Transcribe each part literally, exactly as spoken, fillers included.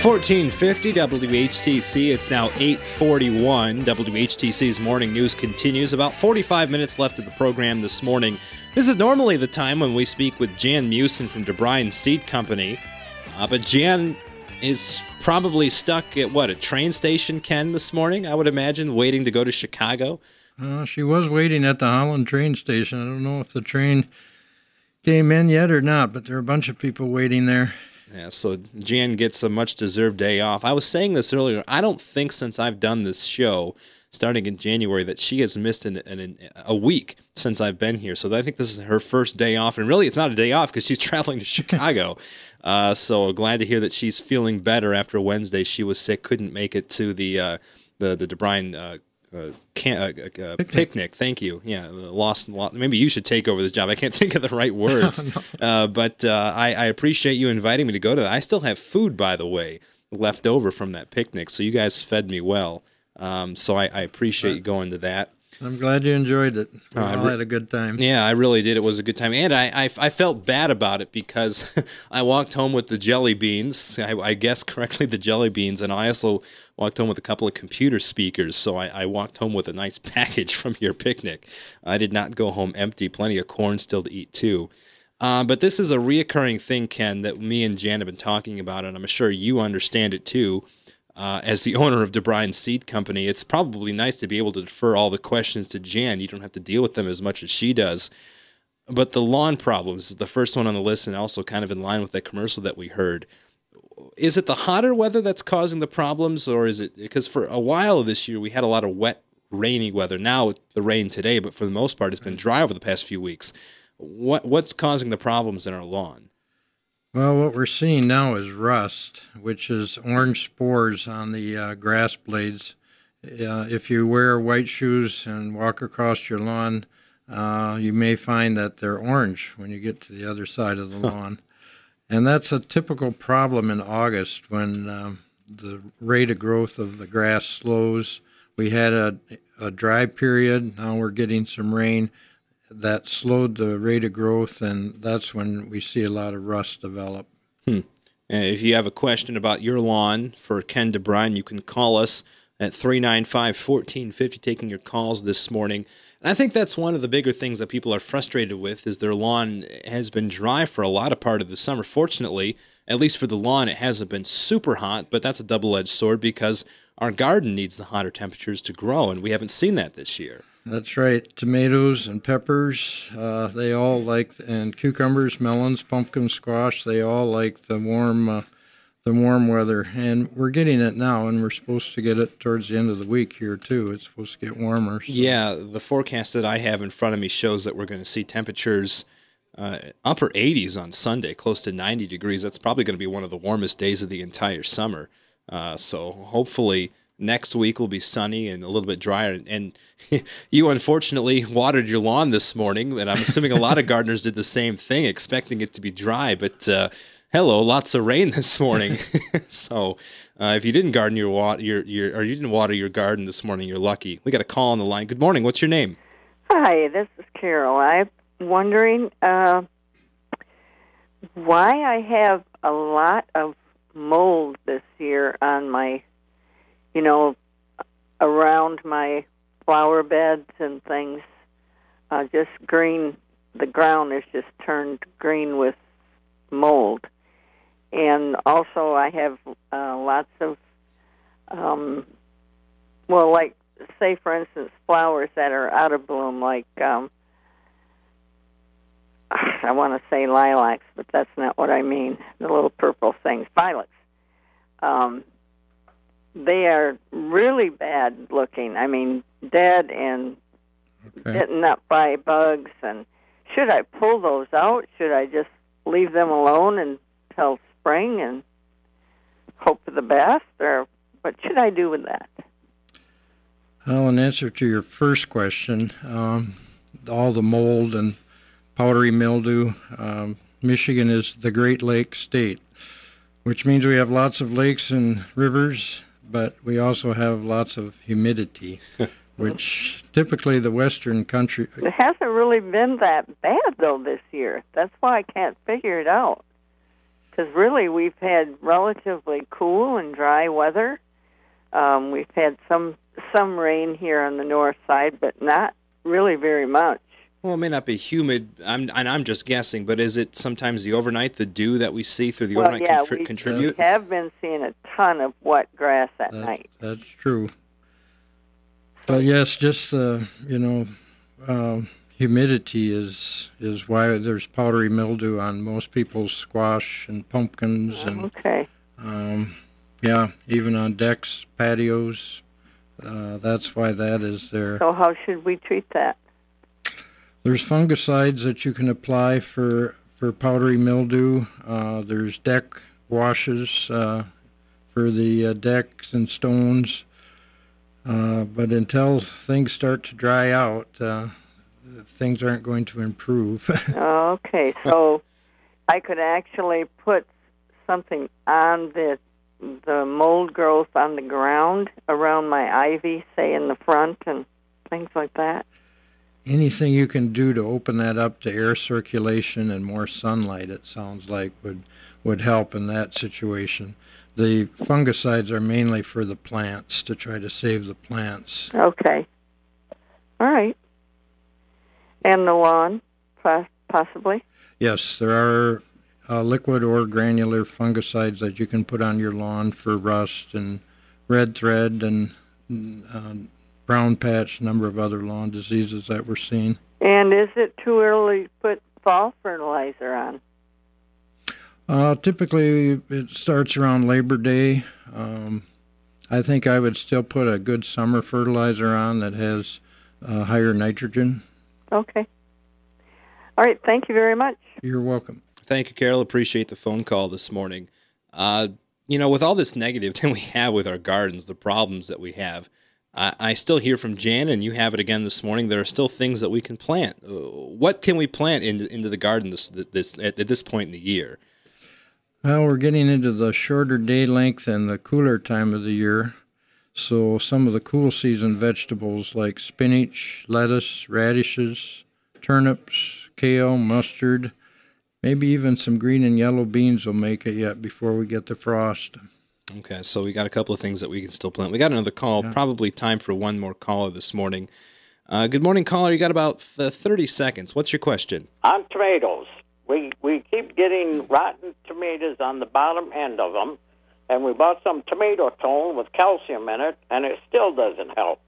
fourteen fifty W H T C. It's now eight forty-one. W H T C's morning news continues. About forty-five minutes left of the program this morning. This is normally the time when we speak with Jan Musin from DeBryan Seed Company. Uh, but Jan is probably stuck at, what, a train station, Ken, this morning, I would imagine, waiting to go to Chicago? Uh, she was waiting at the Holland train station. I don't know if the train came in yet or not, but there are a bunch of people waiting there. Yeah, so Jan gets a much-deserved day off. I was saying this earlier. I don't think since I've done this show, starting in January, that she has missed an, an, a week since I've been here. So I think this is her first day off. And really, it's not a day off because she's traveling to Chicago. uh, so glad to hear that she's feeling better after Wednesday. She was sick, couldn't make it to the uh, the, the DeBryan uh, uh, can, uh, uh, picnic. picnic. Thank you. Yeah, lost, lost. Maybe you should take over the job. I can't think of the right words. no. uh, but uh, I, I appreciate you inviting me to go to that. I still have food, by the way, left over from that picnic. So you guys fed me well. Um, so I, I appreciate you going to that. I'm glad you enjoyed it. We uh, all had a good time. Yeah, I really did. It was a good time. And I, I, I felt bad about it because I walked home with the jelly beans. I, I guessed correctly the jelly beans. And I also walked home with a couple of computer speakers. So I, I walked home with a nice package from your picnic. I did not go home empty. Plenty of corn still to eat, too. Uh, but this is a reoccurring thing, Ken, that me and Jan have been talking about. And I'm sure you understand it, too. Uh, as the owner of DeBryan Seed Company, it's probably nice to be able to defer all the questions to Jan. You don't have to deal with them as much as she does. But the lawn problems is the first one on the list and also kind of in line with that commercial that we heard. Is it the hotter weather that's causing the problems, or is it because for a while this year we had a lot of wet, rainy weather. Now it's the rain today, but for the most part it's been dry over the past few weeks. What What's causing the problems in our lawn? Well, what we're seeing now is rust, which is orange spores on the uh, grass blades. Uh, if you wear white shoes and walk across your lawn, uh, you may find that they're orange when you get to the other side of the lawn. And that's a typical problem in August when um, the rate of growth of the grass slows. We had a, a dry period. Now we're getting some rain. That slowed the rate of growth, and that's when we see a lot of rust develop. Hmm. And if you have a question about your lawn for Ken DeBryan, you can call us at three nine five, one four five zero, taking your calls this morning. And I think that's one of the bigger things that people are frustrated with is their lawn has been dry for a lot of part of the summer. Fortunately, at least for the lawn, it hasn't been super hot, but that's a double-edged sword because our garden needs the hotter temperatures to grow, and we haven't seen that this year. That's right. Tomatoes and peppers, uh, they all like, and cucumbers, melons, pumpkin squash, they all like the warm uh, the warm weather. And we're getting it now, and we're supposed to get it towards the end of the week here, too. It's supposed to get warmer. So. Yeah, the forecast that I have in front of me shows that we're going to see temperatures uh, upper eighties on Sunday, close to ninety degrees. That's probably going to be one of the warmest days of the entire summer. Uh, so hopefully next week will be sunny and a little bit drier. And you, unfortunately, watered your lawn this morning, and I'm assuming a lot of gardeners did the same thing, expecting it to be dry. But uh, hello, lots of rain this morning. so uh, if you didn't garden your, wa- your your or you didn't water your garden this morning, you're lucky. We got a call on the line. Good morning. What's your name? Hi, this is Carol. I'm wondering uh, why I have a lot of mold this year on my you know, around my flower beds and things, uh, just green. The ground is just turned green with mold. And also I have uh, lots of, um, well, like, say, for instance, flowers that are out of bloom, like, um, I want to say lilacs, but that's not what I mean, the little purple things, violets. Um They are really bad looking. I mean, dead and okay. Bitten up by bugs. And should I pull those out? Should I just leave them alone until spring and hope for the best? Or what should I do with that? Well, in answer to your first question, um, all the mold and powdery mildew, um, Michigan is the Great Lakes state, which means we have lots of lakes and rivers, but we also have lots of humidity, which typically the western country... It hasn't really been that bad, though, this year. That's why I can't figure it out. Because really, we've had relatively cool and dry weather. Um, we've had some some rain here on the north side, but not really very much. Well, it may not be humid, I'm, and I'm just guessing, but is it sometimes the overnight, the dew that we see through the Well, overnight yeah, contri- we, contribute? we have been seeing a ton of wet grass at That, night. that's true. But yes, just uh, you know, uh, humidity is is why there's powdery mildew on most people's squash and pumpkins, and Okay. um, yeah, even on decks, patios. Uh, that's why that is there. So how should we treat that? There's fungicides that you can apply for, for powdery mildew. Uh, there's deck washes uh, for the uh, decks and stones. Uh, but until things start to dry out, uh, things aren't going to improve. Okay, so I could actually put something on the the mold growth on the ground around my ivy, say in the front, and things like that. Anything you can do to open that up to air circulation and more sunlight, it sounds like, would would help in that situation. The fungicides are mainly for the plants, to try to save the plants. Okay. All right. And the lawn, po- possibly? Yes, there are uh, liquid or granular fungicides that you can put on your lawn for rust and red thread and uh, brown patch, a number of other lawn diseases that we're seeing. And is it too early to put fall fertilizer on? Uh, typically, it starts around Labor Day. Um, I think I would still put a good summer fertilizer on that has uh, higher nitrogen. Okay. All right, thank you very much. You're welcome. Thank you, Carol. Appreciate the phone call this morning. Uh, you know, with all this negative that we have with our gardens, the problems that we have, I, I still hear from Jan, and you have it again this morning. There are still things that we can plant. Uh, what can we plant into into the garden this this at, at this point in the year? Well, we're getting into the shorter day length and the cooler time of the year. So some of the cool season vegetables like spinach, lettuce, radishes, turnips, kale, mustard, maybe even some green and yellow beans will make it yet before we get the frost. Okay, so we got a couple of things that we can still plant. We got another call, Yeah. probably time for one more caller this morning. Uh, good morning, caller. You got about th- thirty seconds. What's your question? On tomatoes, we we keep getting rotten tomatoes on the bottom end of them, and we bought some tomato tone with calcium in it, and it still doesn't help.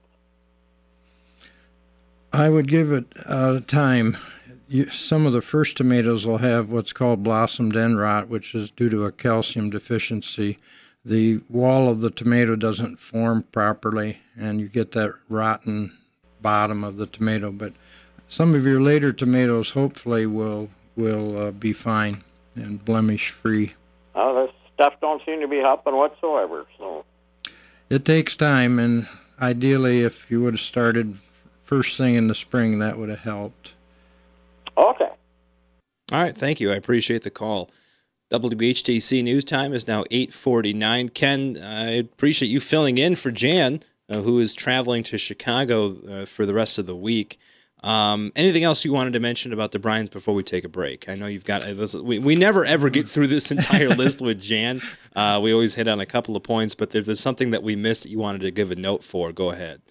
I would give it uh, time. You, some of the first tomatoes will have what's called blossomed end rot, which is due to a calcium deficiency. The wall of the tomato doesn't form properly, and you get that rotten bottom of the tomato. But some of your later tomatoes hopefully will will uh, be fine and blemish-free. Oh, this stuff don't seem to be helping whatsoever. So, It takes time, and ideally, if you would have started first thing in the spring, that would have helped. okay. All right, thank you. I appreciate the call. W H T C News Time is now eight forty-nine. Ken, I appreciate you filling in for Jan, uh, who is traveling to Chicago uh, for the rest of the week. Um, anything else you wanted to mention about the Bryans before we take a break? I know you've got uh, this, we we never ever get through this entire list with Jan. Uh, we always hit on a couple of points, but if there's something that we missed that you wanted to give a note for, go ahead.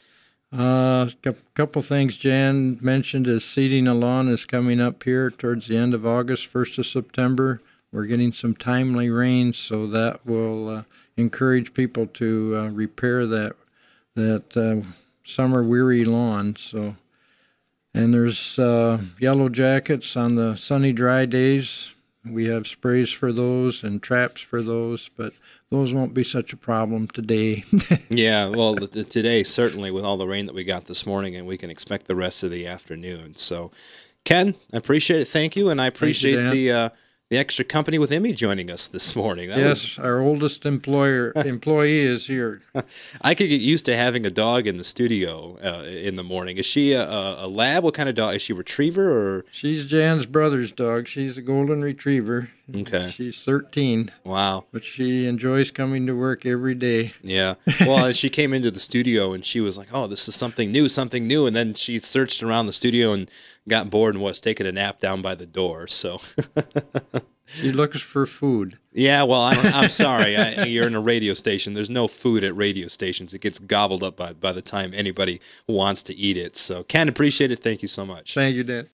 A uh, couple things Jan mentioned is seeding a lawn is coming up here towards the end of August, first of September. We're getting some timely rains, so that will uh, encourage people to uh, repair that that uh, summer weary lawn. So, and there's uh, yellow jackets on the sunny, dry days. We have sprays for those and traps for those, but those won't be such a problem today. Yeah, well, the, the, today, certainly, with all the rain that we got this morning, and we can expect the rest of the afternoon. So, Ken, I appreciate it. Thank you, and I appreciate Dan. the uh, the extra company with Emmy joining us this morning. That Yes, was, our oldest employer employee is here. I could get used to having a dog in the studio uh, in the morning. Is she a, a lab? What kind of dog? Is she a retriever or? She's Jan's brother's dog. She's a golden retriever. Okay. She's thirteen, Wow. but she enjoys coming to work every day. Yeah. Well, she came into the studio and she was like, "Oh, this is something new, something new." And then she searched around the studio and got bored and was taking a nap down by the door. So She looks for food. Yeah, well, I'm, I'm sorry. I, you're in a radio station. There's no food at radio stations. It gets gobbled up by, by the time anybody wants to eat it. So, Ken, appreciate it. Thank you so much. Thank you, Dan.